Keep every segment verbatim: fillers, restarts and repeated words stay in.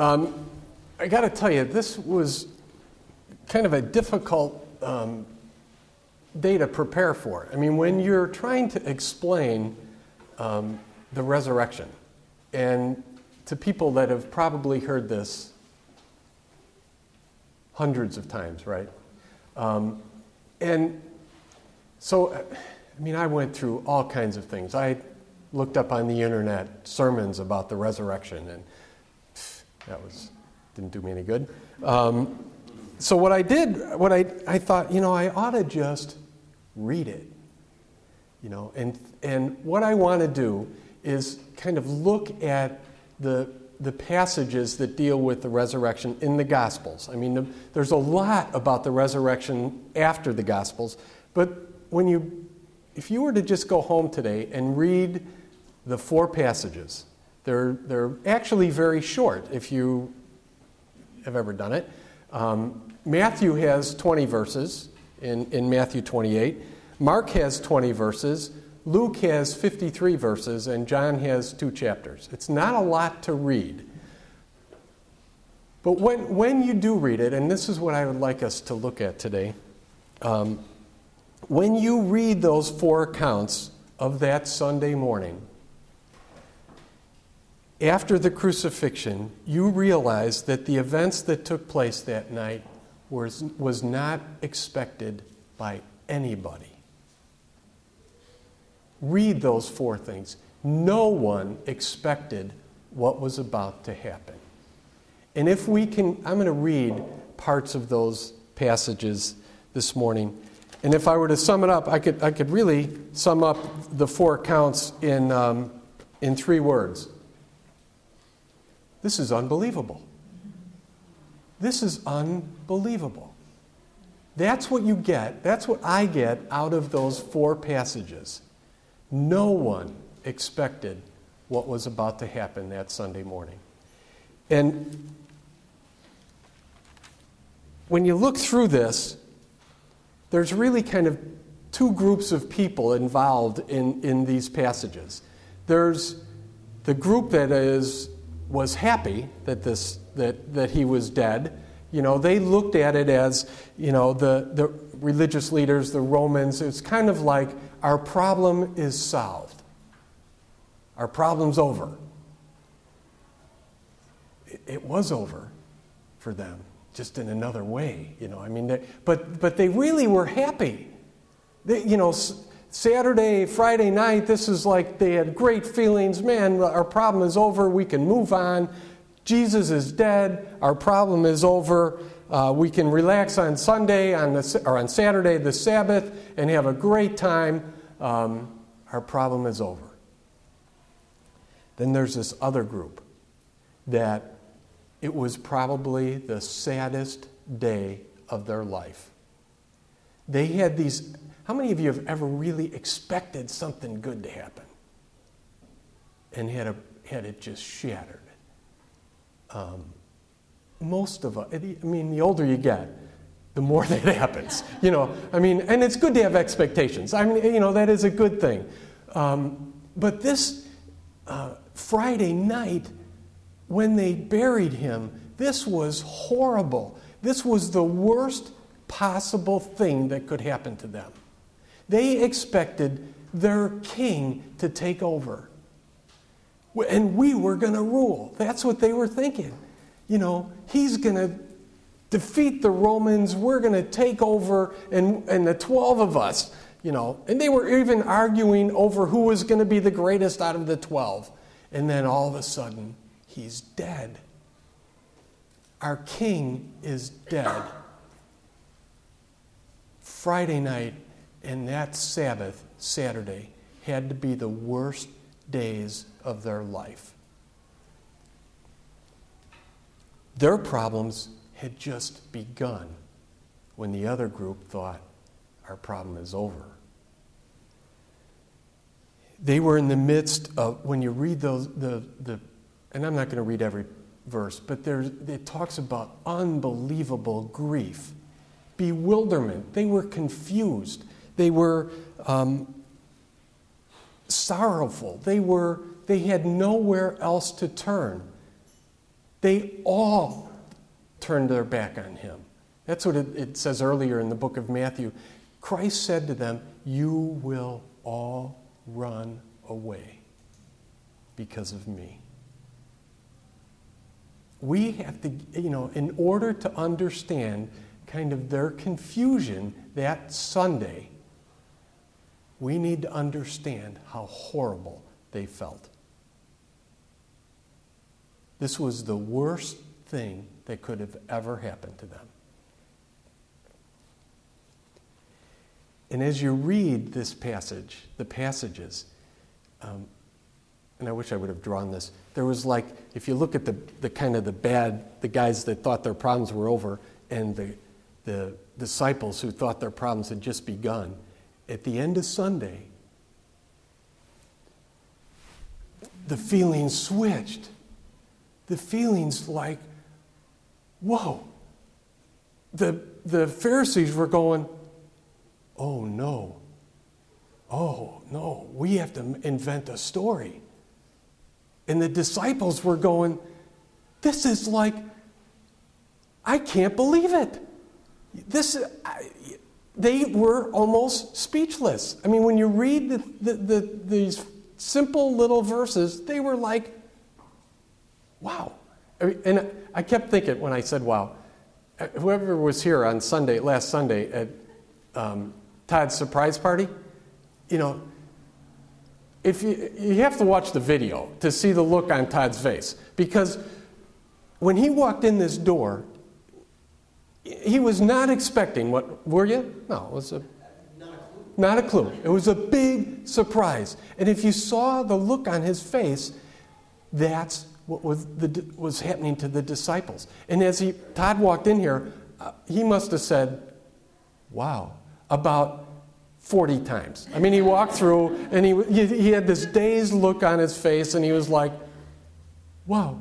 Um, I got to tell you, this was kind of a difficult um, day to prepare for. I mean, when you're trying to explain um, the resurrection, and to people that have probably heard this hundreds of times, right? Um, and so, I mean, I went through all kinds of things. I looked up on the internet sermons about the resurrection, and pff, that was didn't do me any good. Um, so what I did, what I I thought, you know, I ought to just read it, you know, and and what I want to do is kind of look at the the passages that deal with the resurrection in the Gospels. I mean, the, there's a lot about the resurrection after the Gospels, but when you, if you were to just go home today and read the four passages, they're they're actually very short if you have ever done it. Um, Matthew has twenty verses in, in Matthew twenty-eight. Mark has twenty verses. Luke has fifty-three verses, and John has two chapters. It's not a lot to read. But when, when you do read it, and this is what I would like us to look at today, um, when you read those four accounts of that Sunday morning, after the crucifixion, you realize that the events that took place that night was, was not expected by anybody. Read those four things. No one expected what was about to happen. And if we can, I'm going to read parts of those passages this morning. And if I were to sum it up, I could I could really sum up the four accounts in um, in three words. This is unbelievable. This is unbelievable. That's what you get. That's what I get out of those four passages. No one expected what was about to happen that Sunday morning. And when you look through this, there's really kind of two groups of people involved in, in these passages. There's the group that is was happy that this that, that he was dead. You know, they looked at it as, you know, the, the religious leaders, the Romans, it's kind of like our problem is solved. Our problem's over. It, it was over for them, just in another way, you know. I mean, they, but but they really were happy. They, you know, s- Saturday, Friday night, this is like they had great feelings. Man, our problem is over. We can move on. Jesus is dead. Our problem is over. Uh, we can relax on Sunday on the, or on Saturday, the Sabbath, and have a great time. Um, our problem is over. Then there's this other group that it was probably the saddest day of their life. They had these... How many of you have ever really expected something good to happen and had, a, had it just shattered? Um, most of us, I mean, the older you get, the more that happens. You know, I mean, and it's good to have expectations. I mean, you know, that is a good thing. Um, but this uh, Friday night, when they buried him, this was horrible. This was the worst possible thing that could happen to them. They expected their king to take over. And we were going to rule. That's what they were thinking. You know, he's going to defeat the Romans. We're going to take over, and, and the twelve of us, you know. And they were even arguing over who was going to be the greatest out of the twelve. And then all of a sudden, he's dead. Our king is dead. Friday night and that Sabbath, Saturday, had to be the worst days of their life. Their problems had just begun when the other group thought, our problem is over. They were in the midst of, when you read those, the, the and I'm not going to read every verse, but there's, it talks about unbelievable grief, bewilderment. They were confused. They were um, sorrowful. They were. They had nowhere else to turn. They all turned their back on him. That's what it, it says earlier in the book of Matthew. Christ said to them, you will all run away because of me. We have to, you know, in order to understand kind of their confusion that Sunday, we need to understand how horrible they felt. This was the worst thing that could have ever happened to them. And as you read this passage, the passages, um, and I wish I would have drawn this, there was like, if you look at the, the kind of the bad, the guys that thought their problems were over, and the, the disciples who thought their problems had just begun, at the end of Sunday, the feelings switched. The feelings like, whoa. The, the Pharisees were going, oh no, oh no, we have to invent a story. And the disciples were going, this is like, I can't believe it. This, I, they were almost speechless. I mean, when you read the, the, the, these simple little verses, they were like, wow. I mean, and I kept thinking when I said, wow, whoever was here on Sunday, last Sunday at um, Todd's surprise party, you know, if you, you have to watch the video to see the look on Todd's face. Because when he walked in this door, he was not expecting what, were you? No, it was a, not a clue. Not a clue. It was a big surprise. And if you saw the look on his face, that's what was, the, was happening to the disciples. And as he, Todd walked in here, uh, he must have said, wow, about forty times. I mean, he walked through, and he, he, he had this dazed look on his face, and he was like, wow,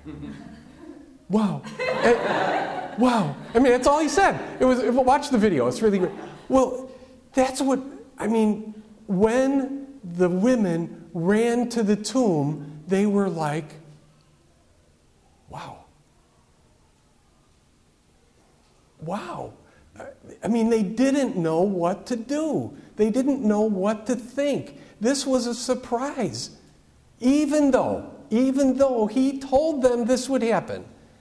wow, and, wow. I mean, that's all he said. It was, watch the video. It's really great. Well, that's what, I mean, when the women ran to the tomb, they were like, wow. Wow. I mean, they didn't know what to do. They didn't know what to think. This was a surprise. Even though, even though he told them this would happen.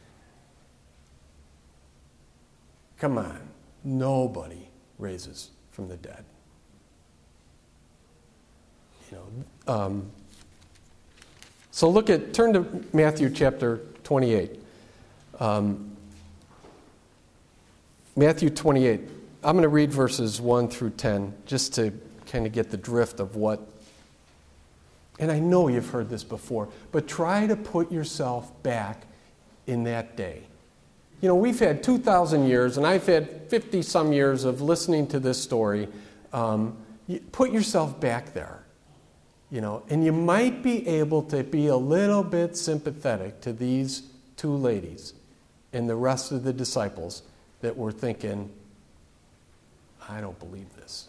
Come on. Nobody raises from the dead. You know, um, so look at, turn to Matthew chapter twenty-eight. Um, Matthew twenty-eight. I'm going to read verses one through ten just to kind of get the drift of what, and I know you've heard this before, but try to put yourself back in that day. You know, we've had two thousand years, and I've had fifty-some years of listening to this story. Um, put yourself back there, you know, and you might be able to be a little bit sympathetic to these two ladies and the rest of the disciples that were thinking, I don't believe this.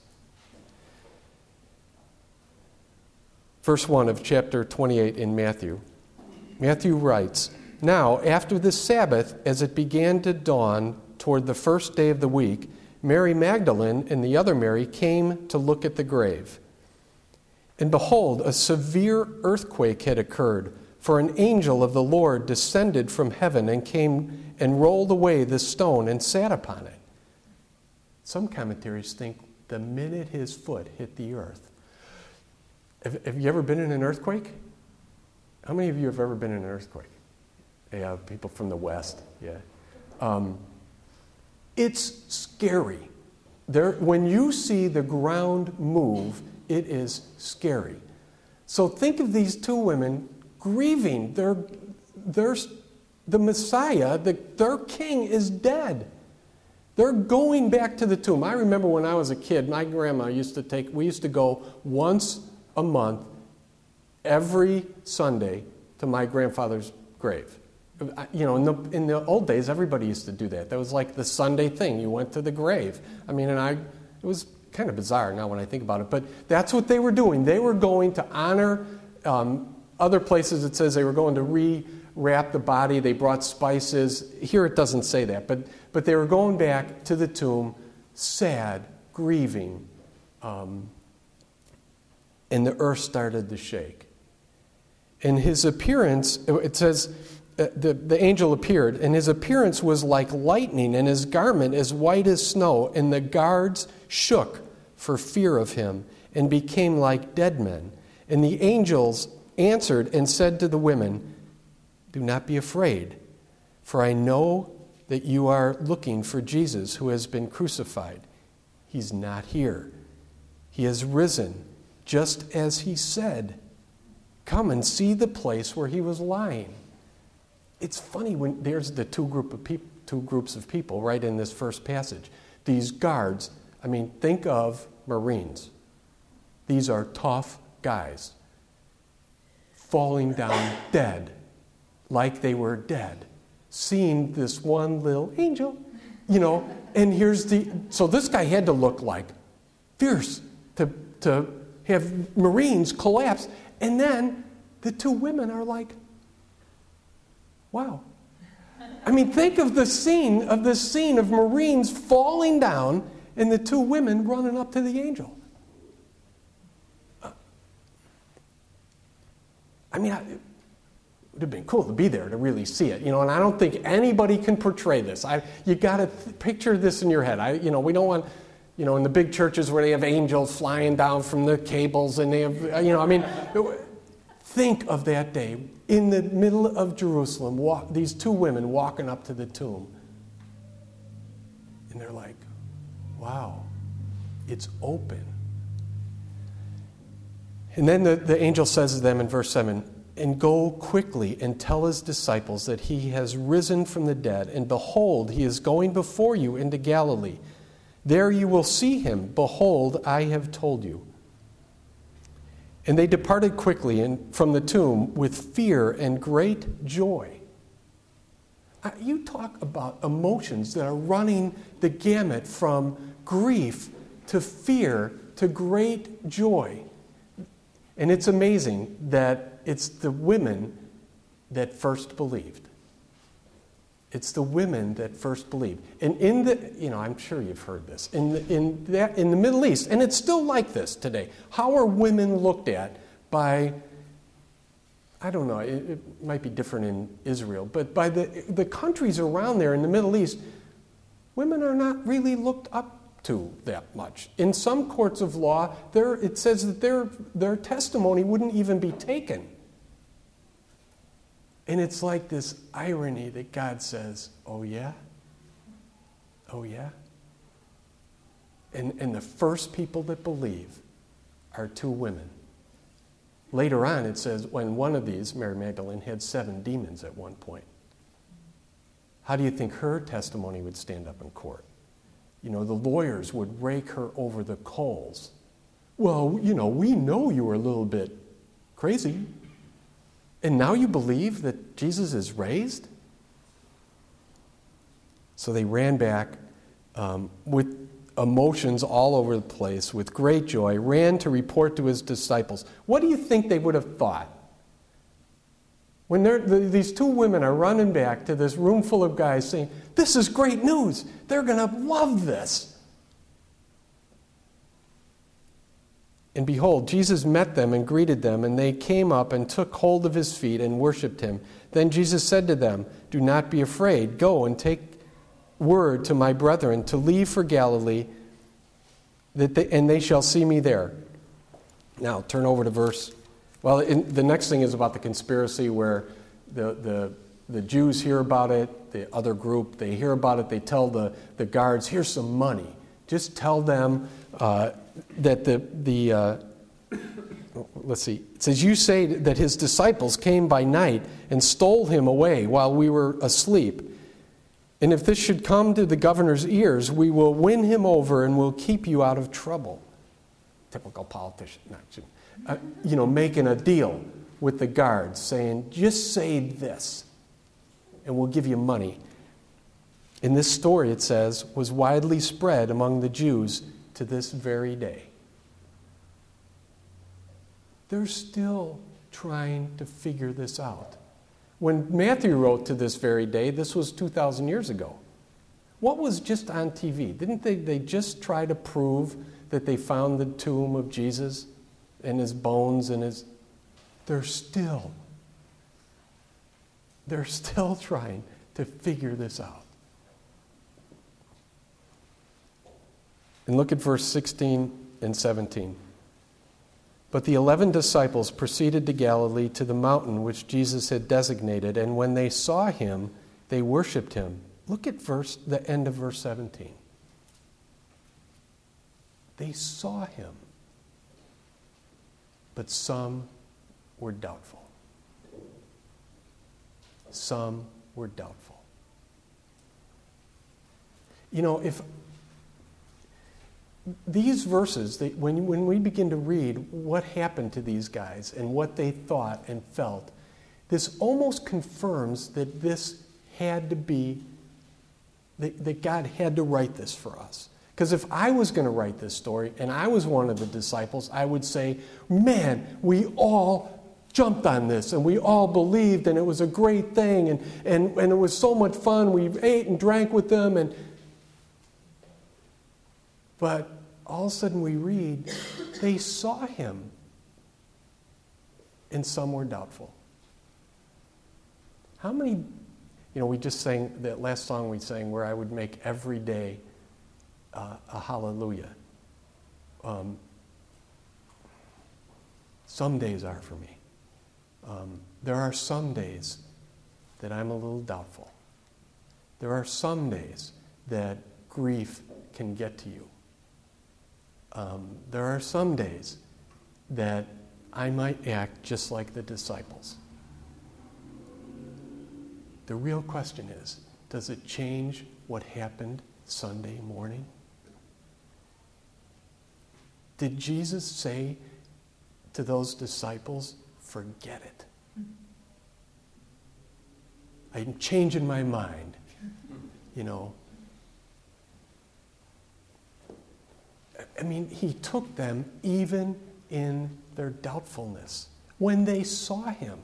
Verse one of chapter twenty-eight in Matthew. Matthew writes, now, after the Sabbath, as it began to dawn toward the first day of the week, Mary Magdalene and the other Mary came to look at the grave. And behold, a severe earthquake had occurred, for an angel of the Lord descended from heaven and came and rolled away the stone and sat upon it. Some commentaries think the minute his foot hit the earth. Have, have you ever been in an earthquake? How many of you have ever been in an earthquake? Yeah, people from the West, yeah. Um, it's scary. There, when you see the ground move, it is scary. So think of these two women grieving. Their, their, the Messiah, the, their king is dead. They're going back to the tomb. I remember when I was a kid, my grandma used to take, we used to go once a month, every Sunday, to my grandfather's grave. You know, in the, in the old days, everybody used to do that. That was like the Sunday thing. You went to the grave. I mean, and I, it was kind of bizarre now when I think about it, but that's what they were doing. They were going to honor, um, other places it says they were going to re, wrap the body. They brought spices. Here it doesn't say that, but, but they were going back to the tomb, sad, grieving, um, and the earth started to shake. And his appearance, it says, uh, the, the angel appeared, and his appearance was like lightning, and his garment as white as snow, and the guards shook for fear of him, and became like dead men. And the angels answered and said to the women, "Do not be afraid, for I know that you are looking for Jesus who has been crucified. He's not here. He has risen, just as he said. Come and see the place where he was lying." It's funny when there's the two group of peop- two groups of people right in this first passage. These guards, I mean, think of Marines. These are tough guys falling down dead, like they were dead, seeing this one little angel, you know, and here's the, so this guy had to look like fierce to, to have Marines collapse. And then the two women are like, wow. I mean, think of the scene of this scene of Marines falling down and the two women running up to the angel. Uh, I mean, I, it would have been cool to be there to really see it, you know. And I don't think anybody can portray this. I, you got to th- picture this in your head. I, you know, we don't want, you know, in the big churches where they have angels flying down from the cables, and they have, you know, I mean. Think of that day in the middle of Jerusalem, walk, these two women walking up to the tomb. And they're like, wow, it's open. And then the, the angel says to them in verse seven, "And go quickly and tell his disciples that he has risen from the dead, and behold, he is going before you into Galilee. There you will see him. Behold, I have told you." And they departed quickly in, from the tomb with fear and great joy. Uh, you talk about emotions that are running the gamut from grief to fear to great joy. And it's amazing that it's the women that first believed. It's the women that first believed. And in the, you know, I'm sure you've heard this, in the, in that, in the Middle East, and it's still like this today. How are women looked at by, I don't know, it, it might be different in Israel, but by the, the countries around there in the Middle East, women are not really looked up to that much. In some courts of law, there it says that their, their testimony wouldn't even be taken. And it's like this irony that God says, oh yeah? Oh yeah? And, and the first people that believe are two women. Later on it says when one of these, Mary Magdalene, had seven demons at one point. How do you think her testimony would stand up in court? You know, the lawyers would rake her over the coals. Well, you know, we know you were a little bit crazy. And now you believe that Jesus is raised? So they ran back um, with emotions all over the place, with great joy, ran to report to his disciples. What do you think they would have thought? When they're, the, these two women are running back to this room full of guys saying, "This is great news. They're going to love this." And behold, Jesus met them and greeted them, and they came up and took hold of his feet and worshipped him. Then Jesus said to them, "Do not be afraid. Go and take word to my brethren to leave for Galilee, that they, and they shall see me there." Now, turn over to verse... Well, in, the next thing is about the conspiracy where the, the, the Jews hear about it, the other group, they hear about it, they tell the, the guards, "Here's some money. Just tell them... Uh, that the, the uh, let's see, it says, "You say that his disciples came by night and stole him away while we were asleep. And if this should come to the governor's ears, we will win him over and will keep you out of trouble." Typical politician, not, uh, you know, making a deal with the guards, saying, "Just say this, and we'll give you money." And this story, it says, was widely spread among the Jews to this very day. They're still trying to figure this out. When Matthew wrote to this very day, this was two thousand years ago. What was just on T V? Didn't they, they just try to prove that they found the tomb of Jesus and his bones and his... They're still, they're still trying to figure this out. And look at verse sixteen and seventeen. But the eleven disciples proceeded to Galilee to the mountain which Jesus had designated, and when they saw him, they worshipped him. Look at verse the end of verse seventeen. They saw him, but some were doubtful. Some were doubtful. You know, if these verses, they, when, when we begin to read what happened to these guys and what they thought and felt, this almost confirms that this had to be, that, that God had to write this for us. Because if I was going to write this story and I was one of the disciples, I would say, man, we all jumped on this and we all believed and it was a great thing and, and, and it was so much fun. We ate and drank with them. and But all of a sudden we read, they saw him and some were doubtful. How many, you know, we just sang that last song we sang where I would make every day uh, a hallelujah. Um, some days are for me. Um, there are some days that I'm a little doubtful. There are some days that grief can get to you. Um, there are some days that I might act just like the disciples. The real question is, does it change what happened Sunday morning? Did Jesus say to those disciples, forget it? I'm changing my mind, you know. I mean, he took them even in their doubtfulness when they saw him.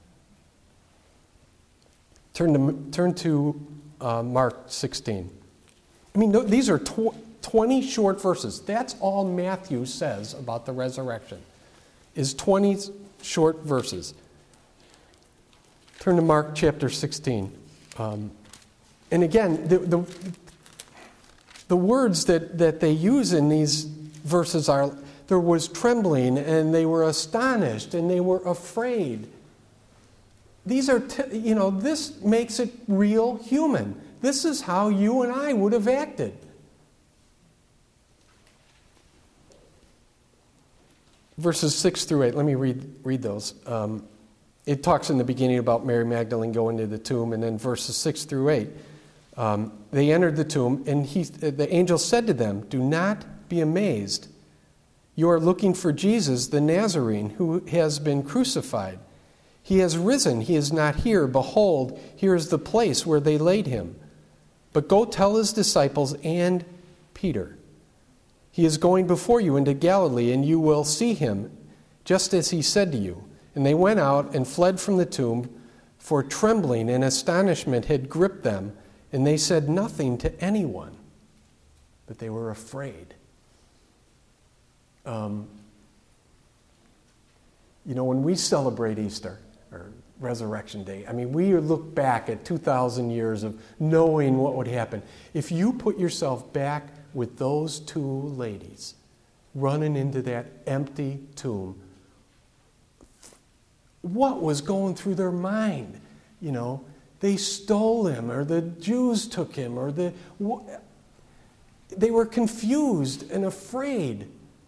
Turn to, turn to uh, Mark sixteen. I mean, no, these are tw- twenty short verses. That's all Matthew says about the resurrection, is twenty short verses. Turn to Mark chapter sixteen. Um, and again, the, the, the words that, that they use in these verses are, there was trembling, and they were astonished, and they were afraid. These are, t- you know, this makes it real human. This is how you and I would have acted. Verses six through eight, let me read, read those. Um, it talks in the beginning about Mary Magdalene going to the tomb, and then verses six through eight. Um, they entered the tomb, and he, the angel said to them, "Do not be amazed. You are looking for Jesus, the Nazarene, who has been crucified. He has risen. He is not here. Behold, here is the place where they laid him. But go tell his disciples and Peter. He is going before you into Galilee, and you will see him, just as he said to you." And they went out and fled from the tomb, for trembling and astonishment had gripped them, and they said nothing to anyone, but they were afraid. Um, you know, when we celebrate Easter, or Resurrection Day, I mean, we look back at two thousand years of knowing what would happen. If you put yourself back with those two ladies running into that empty tomb, what was going through their mind? You know, they stole him, or the Jews took him, or the they were confused and afraid.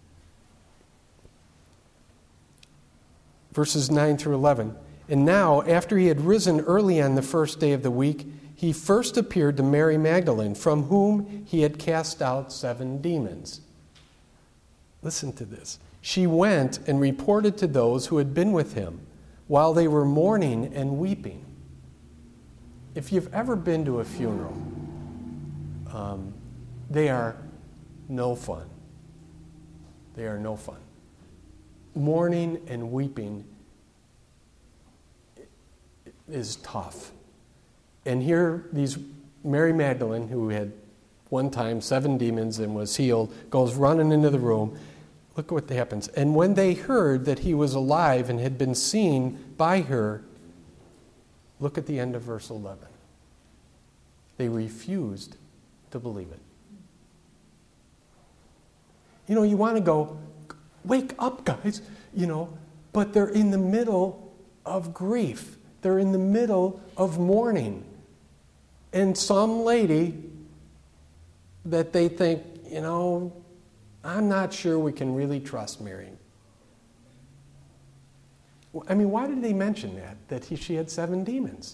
Verses nine through eleven. And now, after he had risen early on the first day of the week, he first appeared to Mary Magdalene, from whom he had cast out seven demons. Listen to this. She went and reported to those who had been with him, while they were mourning and weeping. If you've ever been to a funeral, um, they are no fun. They are no fun. Mourning and weeping, is tough. And here, these Mary Magdalene, who had one time seven demons and was healed, goes running into the room. Look what happens. And when they heard that he was alive and had been seen by her, look at the end of verse eleven. They refused to believe it. You know, you want to go, wake up, guys, you know, but they're in the middle of grief. They're in the middle of mourning. And some lady that they think, you know, I'm not sure we can really trust Mary. I mean, why did they mention that? That he, she had seven demons?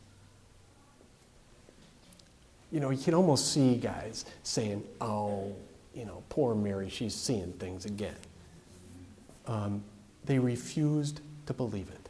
You know, you can almost see guys saying, oh, you know, poor Mary, she's seeing things again. Um, they refused to believe it.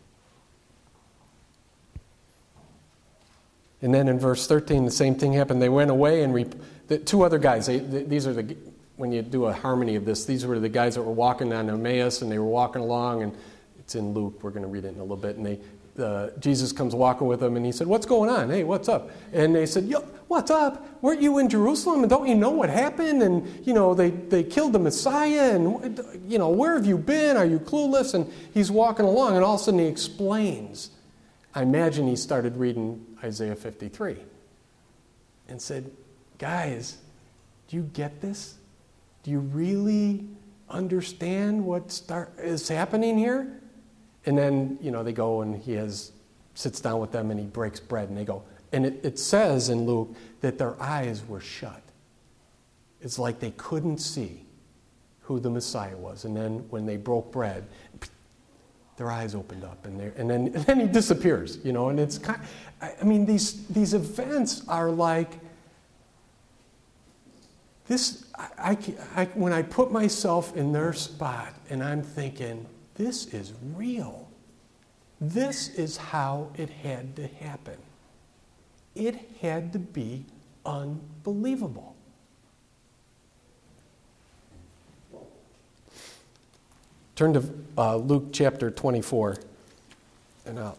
And then in verse thirteen, the same thing happened. They went away and re- the two other guys, they, they, these are the, when you do a harmony of this, these were the guys that were walking on Emmaus, and they were walking along, and it's in Luke, we're going to read it in a little bit, and they, uh, Jesus comes walking with them, and he said, what's going on? Hey, what's up? And they said, yo, what's up? Weren't you in Jerusalem, and don't you know what happened? And, you know, they, they killed the Messiah, and, you know, where have you been? Are you clueless? And he's walking along, and all of a sudden he explains. I imagine he started reading Isaiah fifty-three and said, guys, do you get this? Do you really understand what start, is happening here? And then, you know, they go and he has sits down with them and he breaks bread and they go. And it, it says in Luke that their eyes were shut. It's like they couldn't see who the Messiah was. And then when they broke bread, their eyes opened up, and, and then and then he disappears, you know. And it's kind. I, I mean, these these events are like this. I, I, I when I put myself in their spot, and I'm thinking, this is real. This is how it had to happen. It had to be unbelievable. Turn to uh, Luke chapter twenty-four, and I'll.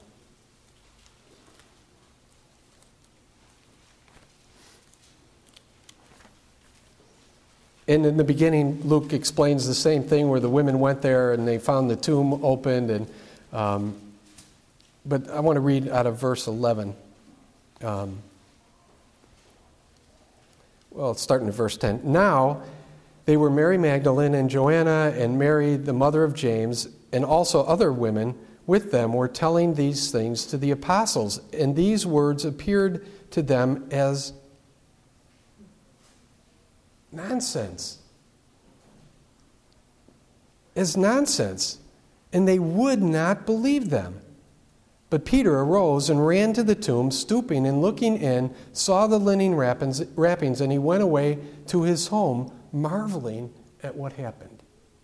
And in the beginning, Luke explains the same thing where the women went there and they found the tomb opened. And um, but I want to read out of verse eleven. Um, well, it's starting at verse ten. Now, they were Mary Magdalene and Joanna and Mary, the mother of James, and also other women with them were telling these things to the apostles. And these words appeared to them as nonsense. As nonsense. And they would not believe them. But Peter arose and ran to the tomb, stooping and looking in, saw the linen wrappings, wrappings, and he went away to his home, marveling at what happened.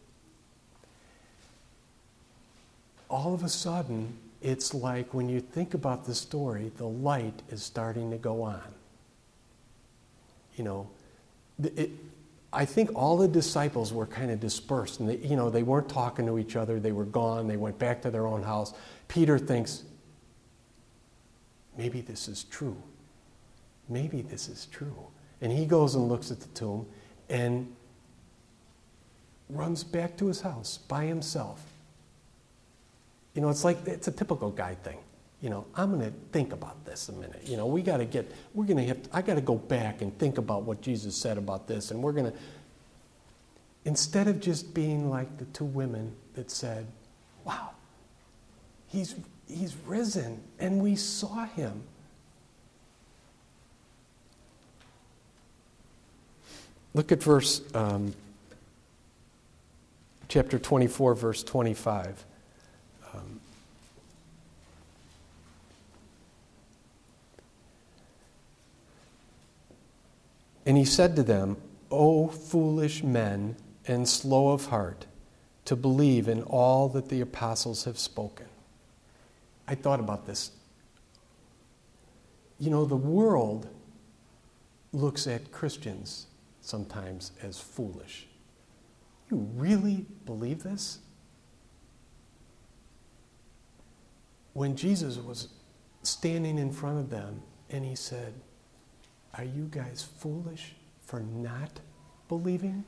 All of a sudden, it's like when you think about the story, the light is starting to go on. You know, it, I think all the disciples were kind of dispersed, and they, you know, they weren't talking to each other. They were gone. They went back to their own house. Peter thinks, maybe this is true. Maybe this is true. And he goes and looks at the tomb and runs back to his house by himself. You know, it's like, it's a typical guy thing. You know, I'm going to think about this a minute. You know, we got to get, we're going to have, to, I got to go back and think about what Jesus said about this. And we're going to, instead of just being like the two women that said, wow, he's, he's risen and we saw him. Look at verse, um, chapter twenty-four, verse twenty-five. Um, and he said to them, O foolish men and slow of heart, to believe in all that the apostles have spoken. I thought about this. You know, the world looks at Christians sometimes as foolish. You really believe this? When Jesus was standing in front of them, and he said, "Are you guys foolish for not believing?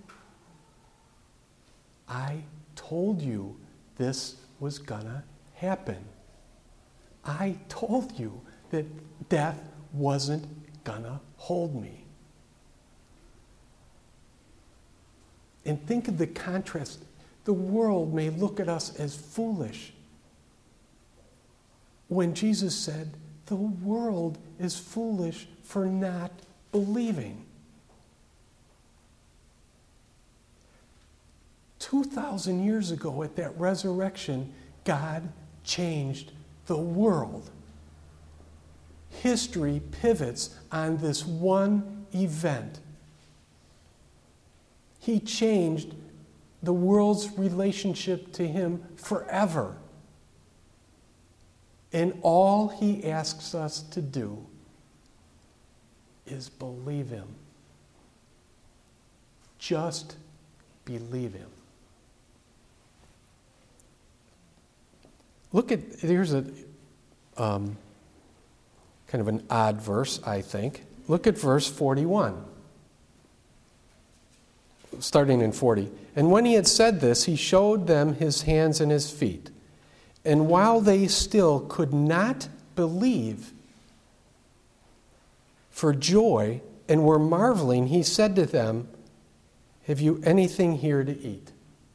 I told you this was gonna happen. I told you that death wasn't gonna hold me." And think of the contrast. The world may look at us as foolish. When Jesus said, the world is foolish for not believing. two thousand years ago at that resurrection, God changed the world. History pivots on this one event. He changed the world's relationship to him forever. And all he asks us to do is believe him. Just believe him. Look at, here's a um, kind of an odd verse, I think. Look at verse forty-one. Starting in forty. "And when he had said this, he showed them his hands and his feet. And while they still could not believe for joy and were marveling, he said to them, 'Have you anything here to eat?'"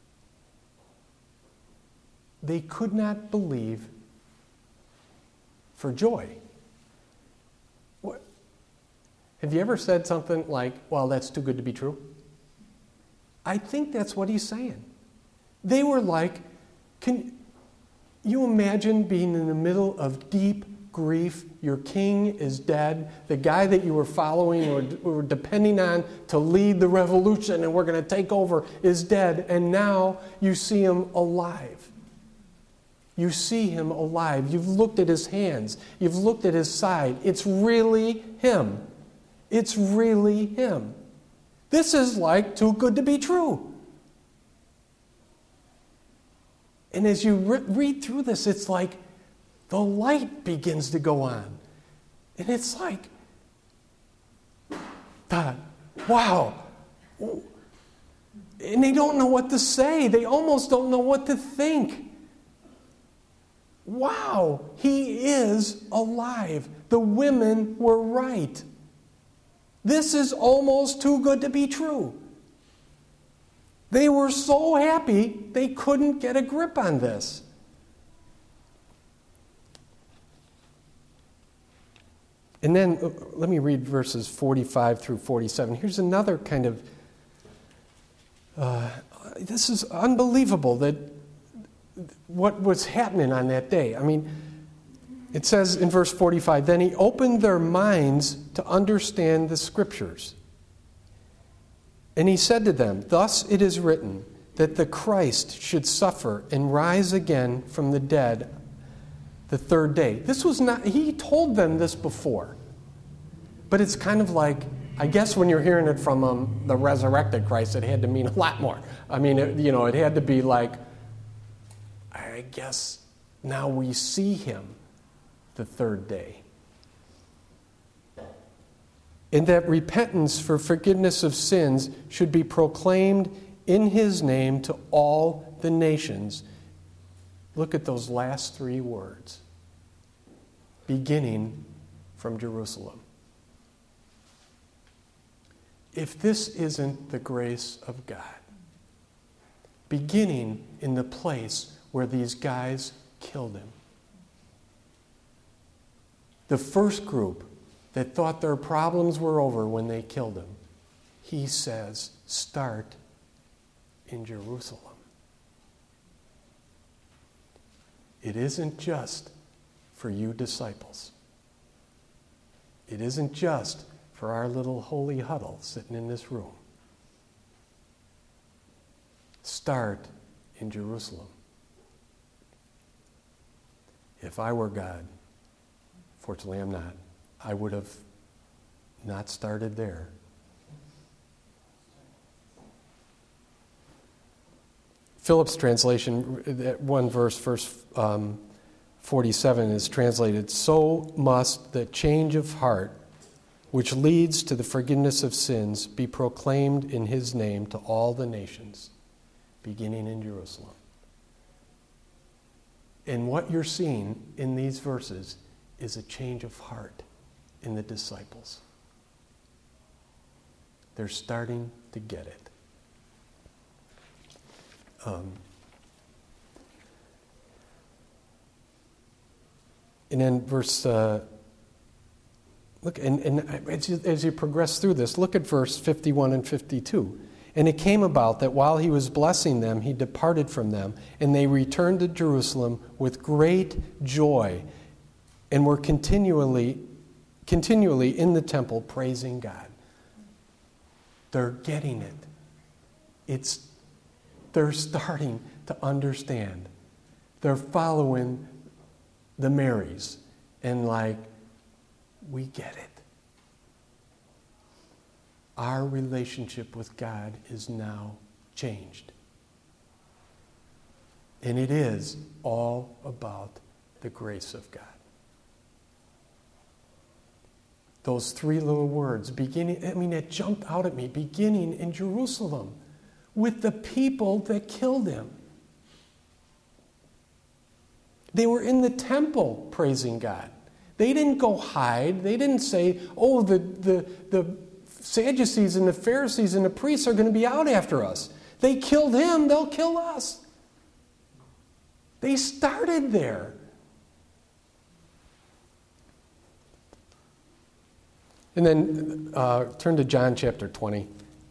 They could not believe for joy. What? Have you ever said something like, "Well, that's too good to be true"? I think that's what he's saying. They were like, can you imagine being in the middle of deep grief? Your king is dead. The guy that you were following or were depending on to lead the revolution and we're going to take over is dead. And now you see him alive. You see him alive. You've looked at his hands. You've looked at his side. It's really him. It's really him. This is like too good to be true. And as you re- read through this, it's like the light begins to go on. And it's like, God, wow. And they don't know what to say. They almost don't know what to think. Wow, he is alive. The women were right. This is almost too good to be true. They were so happy they couldn't get a grip on this. And then uh, let me read verses forty-five through forty-seven. Here's another kind of, uh, this is unbelievable that what was happening on that day. I mean, it says in verse forty-five, "Then he opened their minds to understand the Scriptures. And he said to them, 'Thus it is written, that the Christ should suffer and rise again from the dead the third day.'" This was not, he told them this before. But it's kind of like, I guess when you're hearing it from um, the resurrected Christ, it had to mean a lot more. I mean, it, you know, it had to be like, I guess now we see him the third day. And that repentance for forgiveness of sins should be proclaimed in his name to all the nations. Look at those last three words. Beginning from Jerusalem. If this isn't the grace of God, beginning in the place where these guys killed him. The first group that thought their problems were over when they killed him, he says, start in Jerusalem. It isn't just for you disciples. It isn't just for our little holy huddle sitting in this room. Start in Jerusalem. If I were God, fortunately I'm not, I would have not started there. Philip's translation, that one verse, verse um, forty-seven is translated, "So must the change of heart, which leads to the forgiveness of sins, be proclaimed in his name to all the nations, beginning in Jerusalem." And what you're seeing in these verses is a change of heart in the disciples. They're starting to get it. Um, and then verse, uh, look, and, and as, you, as you progress through this, look at verse fifty-one and fifty-two. "And it came about that while he was blessing them, he departed from them, and they returned to Jerusalem with great joy, and were continually, continually in the temple praising God." They're getting it. It's, they're starting to understand. They're following the Marys, and like, we get it. Our relationship with God is now changed. And it is all about the grace of God. Those three little words, beginning, I mean, it jumped out at me, beginning in Jerusalem with the people that killed him. They were in the temple praising God. They didn't go hide. They didn't say, oh, the, the, the Sadducees and the Pharisees and the priests are going to be out after us. They killed him, they'll kill us. They started there. And then uh, turn to John chapter twenty.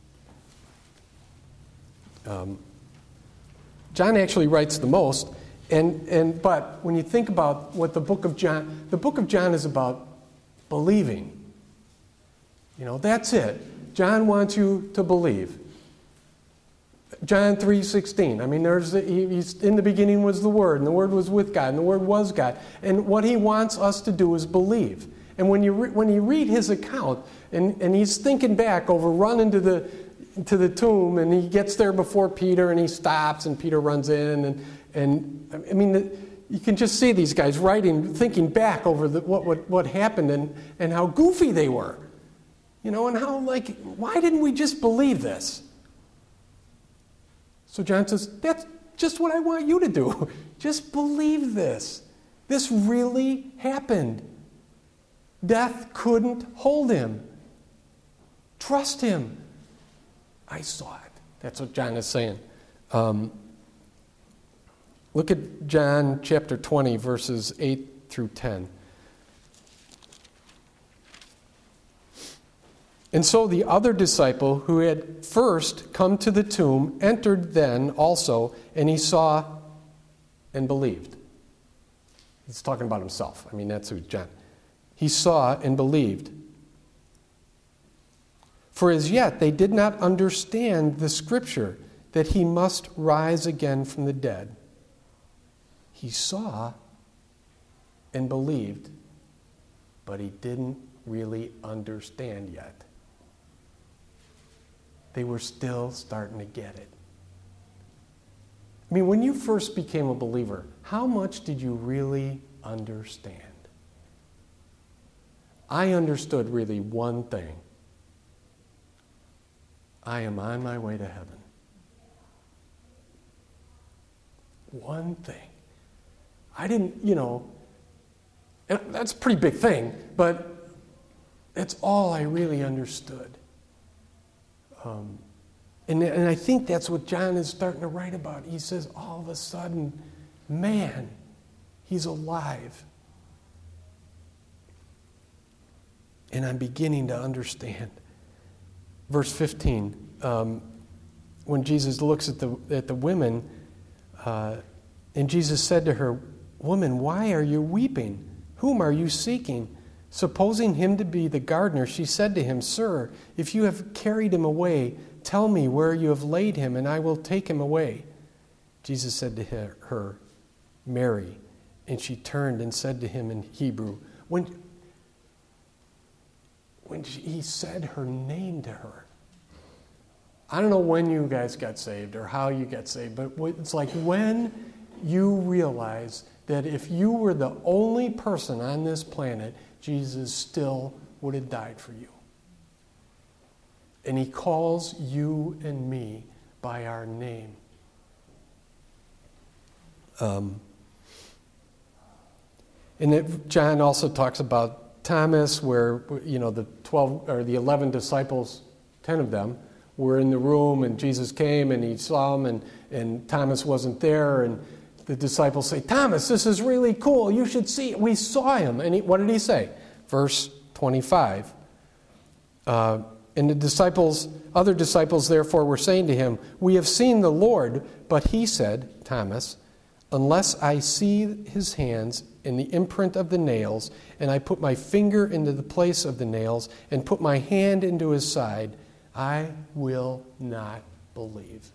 Um, John actually writes the most, and, and but when you think about what the book of John, the book of John is about believing. You know, that's it. John wants you to believe. John three sixteen. I mean, there's the, he's, in the beginning was the Word, and the Word was with God, and the Word was God. And what he wants us to do is believe. And when you re, when you read his account, and, and he's thinking back over running to the to the tomb, and he gets there before Peter, and he stops, and Peter runs in, and and I mean, the, you can just see these guys writing, thinking back over the, what, what what happened, and and how goofy they were. You know, and how, like, why didn't we just believe this? So John says, that's just what I want you to do. Just believe this. This really happened. Death couldn't hold him. Trust him. I saw it. That's what John is saying. Um, look at John chapter twenty, verses eight through ten. And so the other disciple who had first come to the tomb entered then also, and he saw and believed. He's talking about himself. I mean, that's who John. He saw and believed. For as yet they did not understand the scripture that he must rise again from the dead. He saw and believed, but he didn't really understand yet. They were still starting to get it. I mean, when you first became a believer, how much did you really understand? I understood really one thing. I am on my way to heaven. One thing. I didn't, you know, and that's a pretty big thing, but that's all I really understood. Um, and, and I think that's what John is starting to write about. He says, all of a sudden, man, he's alive. And I'm beginning to understand. Verse fifteen, um, when Jesus looks at the at the women, uh, and Jesus said to her, "Woman, why are you weeping? Whom are you seeking?" Supposing him to be the gardener, she said to him, "Sir, if you have carried him away, tell me where you have laid him, and I will take him away." Jesus said to her, "Mary." And she turned and said to him in Hebrew, when, when she, he said her name to her. I don't know when you guys got saved or how you got saved, but it's like when you realize that if you were the only person on this planet, Jesus still would have died for you. And he calls you and me by our name. Um, and it, John also talks about Thomas, where, you know, the twelve or the eleven disciples, ten of them, were in the room, and Jesus came and he saw them, and, and Thomas wasn't there, and the disciples say, Thomas, this is really cool. You should see it. We saw him. And he, what did he say? Verse twenty-five. Uh, and the disciples, other disciples, therefore, were saying to him, we have seen the Lord. But he said, Thomas, unless I see his hands in the imprint of the nails, and I put my finger into the place of the nails, and put my hand into his side, I will not believe.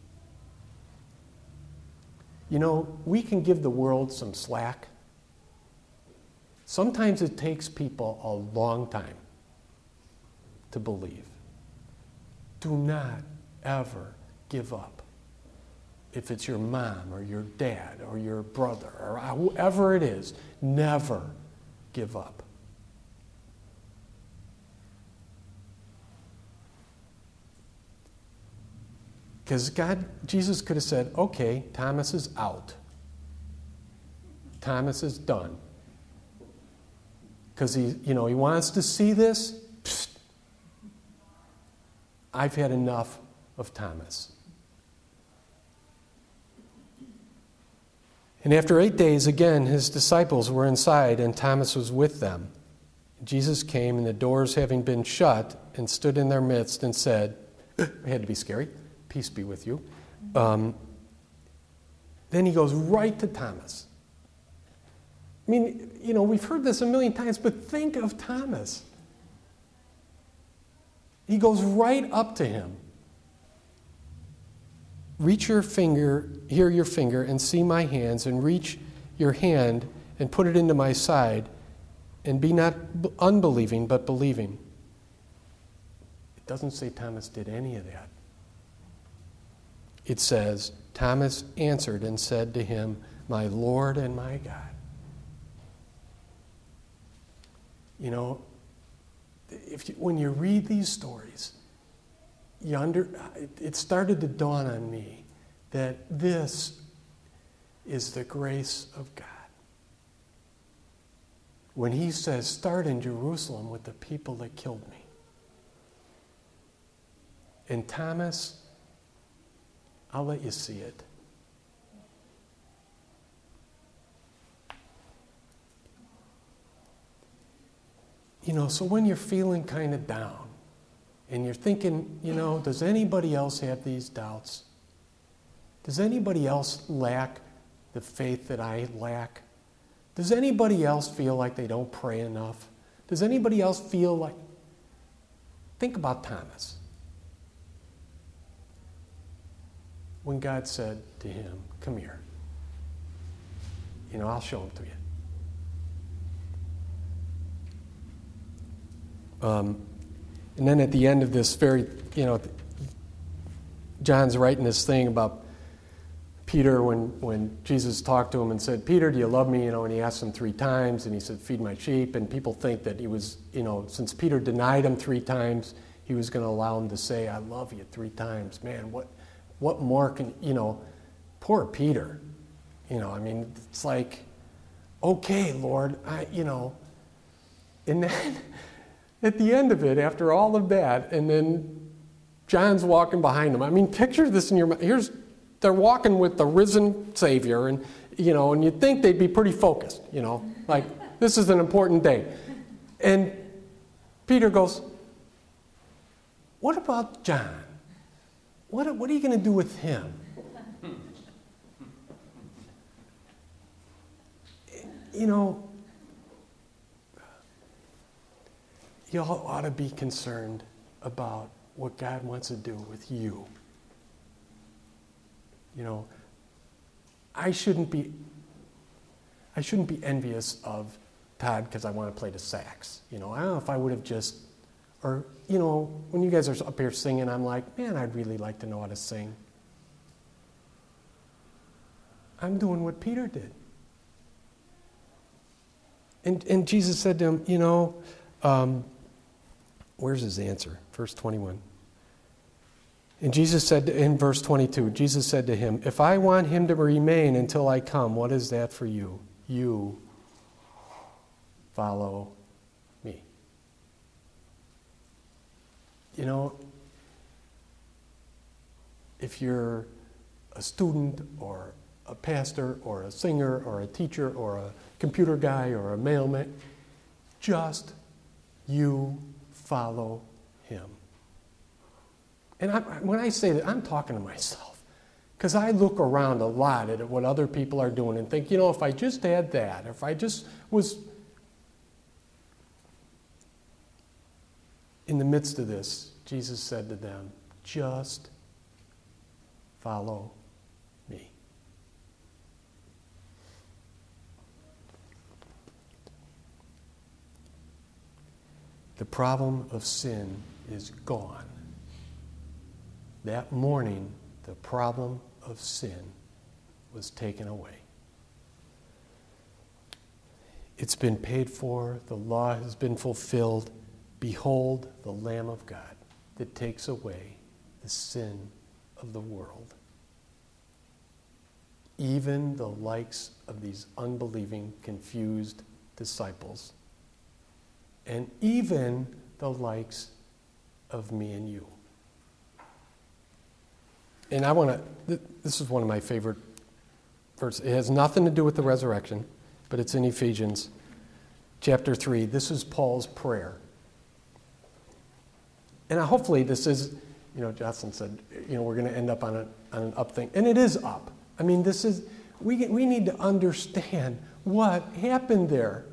You know, we can give the world some slack. Sometimes it takes people a long time to believe. Do not ever give up. If it's your mom or your dad or your brother or whoever it is, never give up. Because God, Jesus could have said, okay, Thomas is out. Thomas is done. Because he, you know, he wants to see this. Psst. I've had enough of Thomas. And after eight days, again, his disciples were inside, and Thomas was with them. Jesus came, and the doors having been shut, and stood in their midst and said, it had to be scary, peace be with you. Um, then he goes right to Thomas. I mean, you know, we've heard this a million times, but think of Thomas. He goes right up to him. Reach your finger, here your finger, and see my hands, and reach your hand and put it into my side, and be not unbelieving, but believing. It doesn't say Thomas did any of that. It says, Thomas answered and said to him, my Lord and my God. You know, if you, when you read these stories, you under, it started to dawn on me that this is the grace of God. When he says, start in Jerusalem with the people that killed me. And Thomas, I'll let you see it. You know, so when you're feeling kind of down, and you're thinking, you know, does anybody else have these doubts? Does anybody else lack the faith that I lack? Does anybody else feel like they don't pray enough? Does anybody else feel like... Think about Thomas. When God said to him, come here. You know, I'll show him to you. Um, and then at the end of this very, you know, John's writing this thing about Peter when, when Jesus talked to him and said, Peter, do you love me? You know, and he asked him three times, and he said, feed my sheep. And people think that he was, you know, since Peter denied him three times, he was going to allow him to say, I love you three times. Man, what, what more can, you know, poor Peter. You know, I mean, it's like, okay, Lord, I, you know, and then... At the end of it, after all of that, and then John's walking behind them. I mean, picture this in your mind. Here's, they're walking with the risen Savior, and, you know, and you'd think they'd be pretty focused, you know, like, this is an important day. And Peter goes, what about John? What, what are you going to do with him? You know, you all ought to be concerned about what God wants to do with you. You know, I shouldn't be I shouldn't be envious of Todd because I want to play the sax. You know, I don't know if I would have just, or, you know, when you guys are up here singing, I'm like, man, I'd really like to know how to sing. I'm doing what Peter did. And, and Jesus said to him, you know, um, where's his answer? Verse twenty-one. And Jesus said, to, in verse twenty-two, Jesus said to him, if I want him to remain until I come, what is that for you? You follow me. You know, if you're a student or a pastor or a singer or a teacher or a computer guy or a mailman, just you follow him. And I, when I say that, I'm talking to myself. Because I look around a lot at what other people are doing and think, you know, if I just had that, if I just was in the midst of this, Jesus said to them, just follow me. The problem of sin is gone. That morning, the problem of sin was taken away. It's been paid for. The law has been fulfilled. Behold, the Lamb of God that takes away the sin of the world. Even the likes of these unbelieving, confused disciples, and even the likes of me and you. And I want to, this is one of my favorite verses. It has nothing to do with the resurrection, but it's in Ephesians chapter three. This is Paul's prayer. And hopefully this is, you know, Jocelyn said, you know, we're going to end up on, a, on an up thing. And it is up. I mean, this is, we, we need to understand what happened there.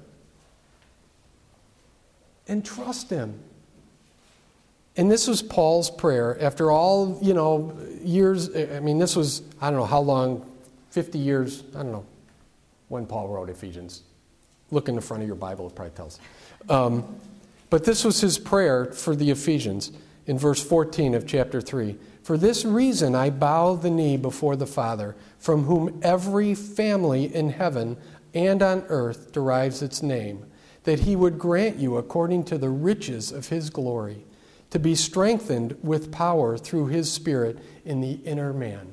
And trust him. And this was Paul's prayer after all, you know, years. I mean, this was, I don't know how long, fifty years, I don't know when Paul wrote Ephesians. Look in the front of your Bible, it probably tells. Um, but this was his prayer for the Ephesians in verse fourteen of chapter three. For this reason I bow the knee before the Father, from whom every family in heaven and on earth derives its name, that he would grant you, according to the riches of his glory, to be strengthened with power through his Spirit in the inner man.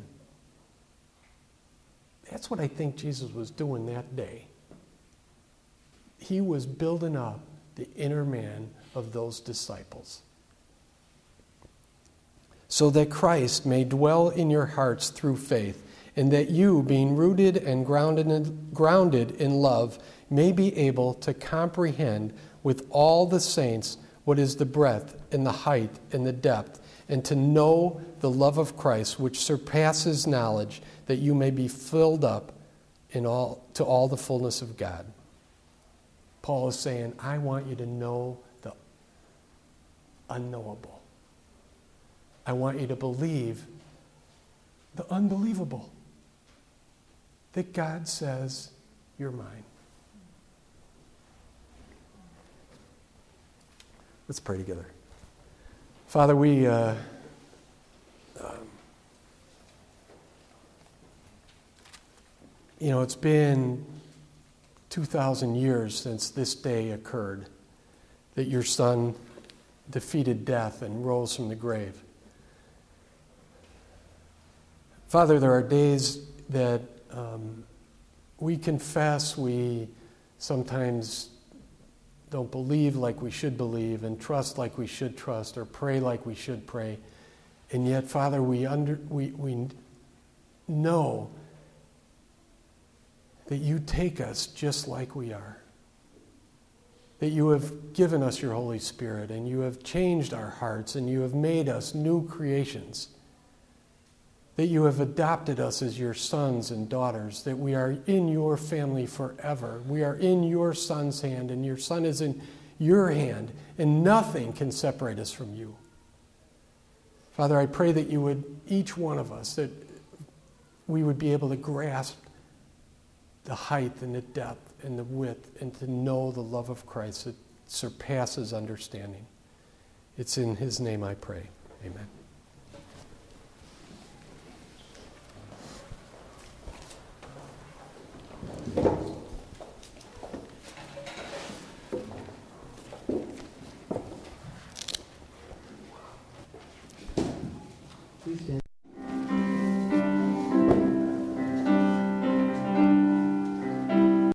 That's what I think Jesus was doing that day. He was building up the inner man of those disciples, so that Christ may dwell in your hearts through faith, and that you, being rooted and grounded in, grounded in love, may be able to comprehend with all the saints what is the breadth and the height and the depth, and to know the love of Christ, which surpasses knowledge, that you may be filled up in all to all the fullness of God. Paul is saying, I want you to know the unknowable. I want you to believe the unbelievable. That God says, you're mine. Let's pray together. Father, we uh, um, you know, it's been two thousand years since this day occurred, that your Son defeated death and rose from the grave. Father, there are days that um, we confess we sometimes don't believe like we should believe, and trust like we should trust, or pray like we should pray. And yet, Father, we under we we know that you take us just like we are. That you have given us your Holy Spirit, and you have changed our hearts, and you have made us new creations. That you have adopted us as your sons and daughters, that we are in your family forever. We are in your Son's hand, and your Son is in your hand, and nothing can separate us from you. Father, I pray that you would, each one of us, that we would be able to grasp the height and the depth and the width, and to know the love of Christ that surpasses understanding. It's in his name I pray. Amen.